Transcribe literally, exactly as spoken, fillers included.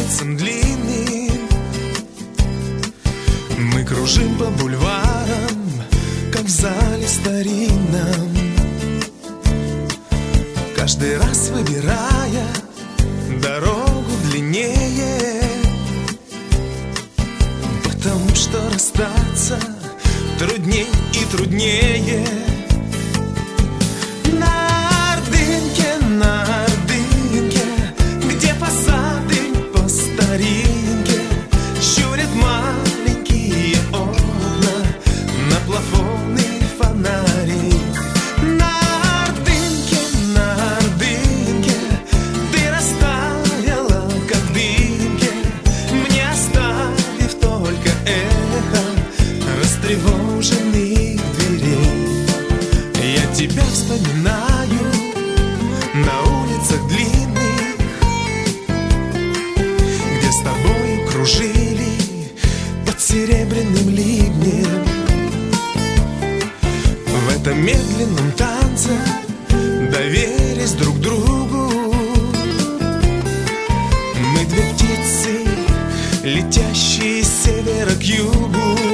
улицам длинным. Мы кружим по бульварам, как в зале старинном, каждый раз выбирая дорогу длиннее, потому что расстаться трудней и труднее. На Ордынке, на Ордынке, где посады по старинке щурят маленькие окна на плафоны фонари. На Ордынке, на Ордынке ты растаяла, как в дымке, мне оставив только эхо растревоженных дверей. Я тебя вспоминаю на улицах длинных, где с тобою кружили под серебряным ливнем. В этом медленном танце доверясь друг другу, мы две птицы, летящие с севера к югу.